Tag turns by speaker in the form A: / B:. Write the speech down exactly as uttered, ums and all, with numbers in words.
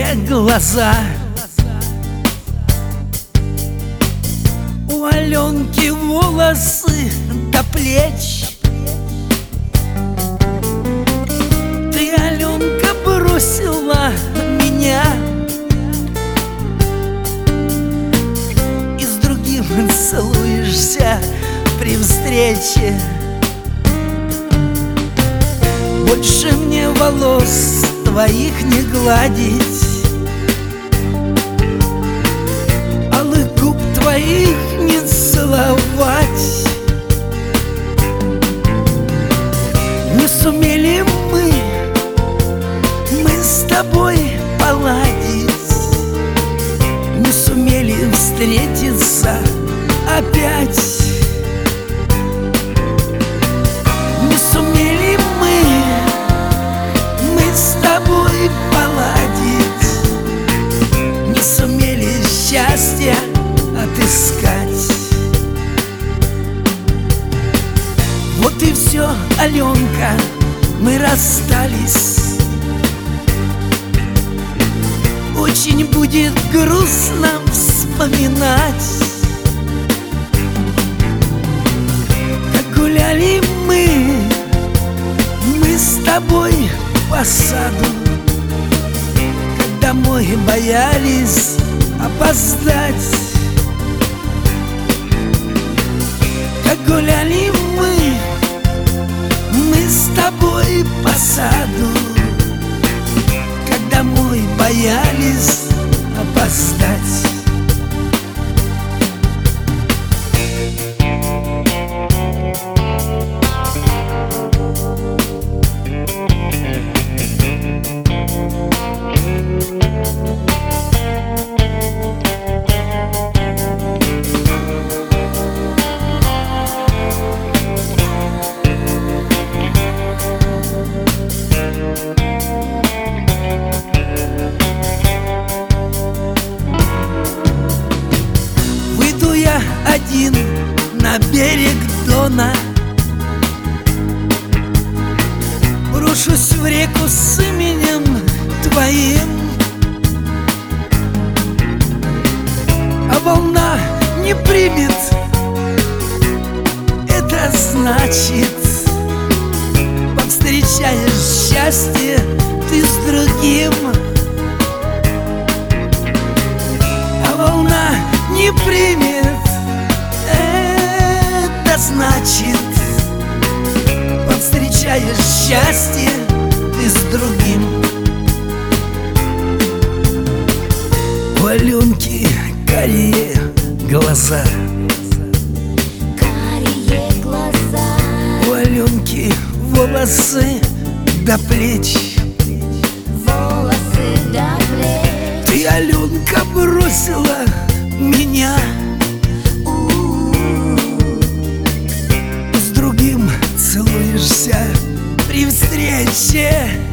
A: карие глаза. У Аленки волосы до плеч. Ты, Аленка, бросила меня и с другим целуешься при встрече. Больше мне волос твоих не гладить, алых губ твоих не целовать. Не сумели мы, мы с тобой поладить, не сумели встретиться опять. Не сумели мы, мы с тобой поладить, не сумели счастья отыскать. Вот и все, Аленка, мы расстались. Очень будет грустно вспоминать, как гуляли мы, мы с тобой по саду, как домой боялись опоздать. Как гуляли мы, мы с тобой по саду, как домой боялись опоздать. Один на берег Дона, брошусь в реку с именем твоим, а волна не примет. Это значит, повстречаешь счастье ты с другим, а волна не примет. Это значит, повстречаешь счастье ты с другим. У Аленки карие глаза,
B: карие глаза.
A: У Аленки волосы до плеч,
B: волосы до плеч.
A: Ты, Аленка, бросила меня, целуешься при встрече.